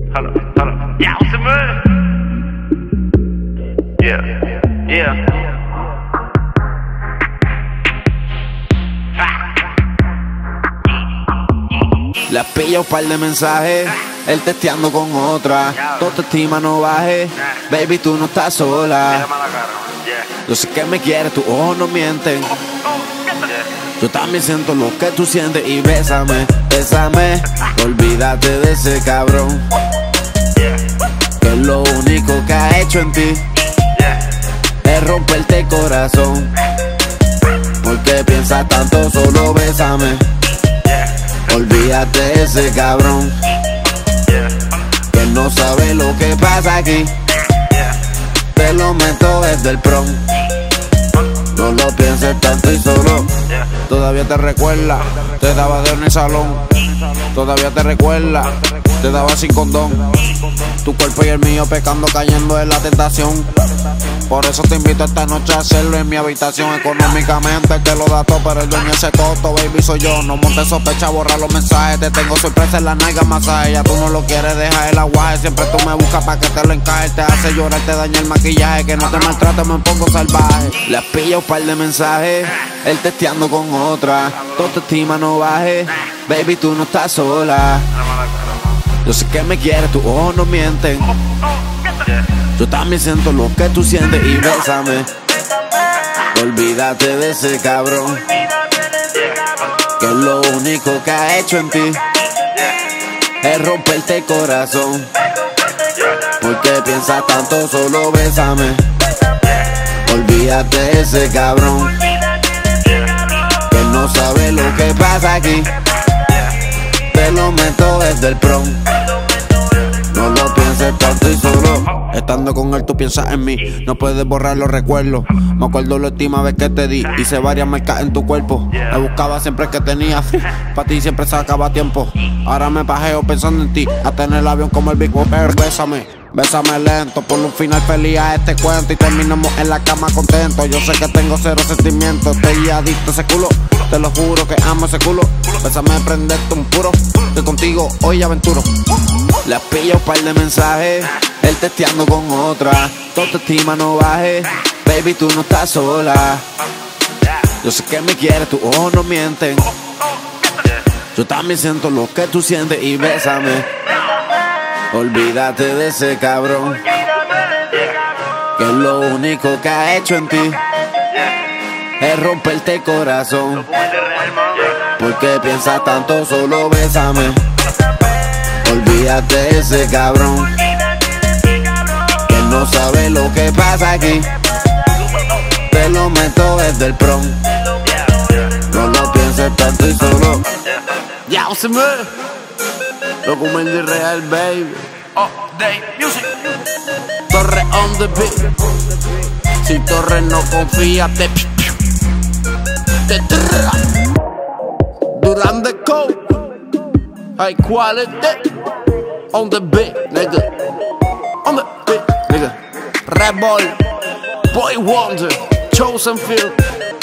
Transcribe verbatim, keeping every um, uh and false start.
Hold up, hold up. Yeah, what's the move? Yeah, yeah. Le has pillado un par de mensajes, él testeando con otra. Tu autoestima no baje, baby, tú no estás sola. Yo sé que me quieres, tus ojos no mienten. Yo también siento lo que tú sientes y bésame, bésame. Olvídate de ese cabrón, que es lo único que ha hecho en ti es romperte el corazón. Porque piensas tanto, solo bésame. Olvídate de ese cabrón, que no sabe lo que pasa aquí. Te lo meto desde el prom. No lo pienses tanto y solo. Todavía te recuerda, te daba de en el salón. Todavía te recuerda, te daba sin condón. Tu cuerpo y el mío pecando, cayendo en la tentación. Por eso te invito esta noche a hacerlo en mi habitación. Económicamente te lo da todo, pero el dueño de ese costo, baby, soy yo. No montes sospecha, borra los mensajes. Te tengo sorpresa en la nalga, masaje. Ya tú no lo quieres, deja el aguaje. Siempre tú me buscas pa' que te lo encaje. Te hace llorar, te daña el maquillaje. Que no te maltrate, me pongo salvaje. Le has pillado un par de mensajes, él testeando con otra. Tu autoestima no baje, baby, tú no estás sola. Yo sé que me quieres, tus ojos no mienten. Yo también siento lo que tú sientes y bésame. Olvídate de ese cabrón, que es lo único que ha hecho en ti es romperte el corazón. Porque piensas tanto, solo bésame. Olvídate de ese cabrón, que no sabe lo que pasa aquí. Te lo meto desde el prom. No lo pienses tanto y solo. Estando con él tú piensas en mí, no puedes borrar los recuerdos. Me acuerdo la última vez que te di, hice varias marcas en tu cuerpo. Me buscaba siempre que tenía free, pa' ti siempre sacaba tiempo. Ahora me pajeo pensando en ti, hasta en el avión como el Big Whopper. Bésame, bésame lento, ponle un final feliz a este cuento y terminamos en la cama contentos. Yo sé que tengo cero sentimientos, estoy adicto a ese culo. Te lo juro que amo ese culo. Bésame, prenderte un puro, que contigo hoy aventuro. Le has pillado un par de mensajes, él testeando con otra. Tu autoestima no baje, baby, tú no estás sola. Yo sé que me quieres, tus ojos no mienten. Yo también siento lo que tú sientes y bésame. Olvídate de ese cabrón, que es lo único que ha hecho en ti es romperte el corazón. Porque piensas tanto, solo bésame. Olvídate de ese cabrón, que no sabe lo que pasa aquí. Te lo meto desde el prom. No lo pienses tanto y solo. Ya, se me Documento irreal, baby. Oh, day music. Torre on the beat. Si Torre no confía, te te trrra. Duran the code, high quality. On the beat, nigga. On the beat, nigga. Red Bull, Boy Wonder, Chosen Field.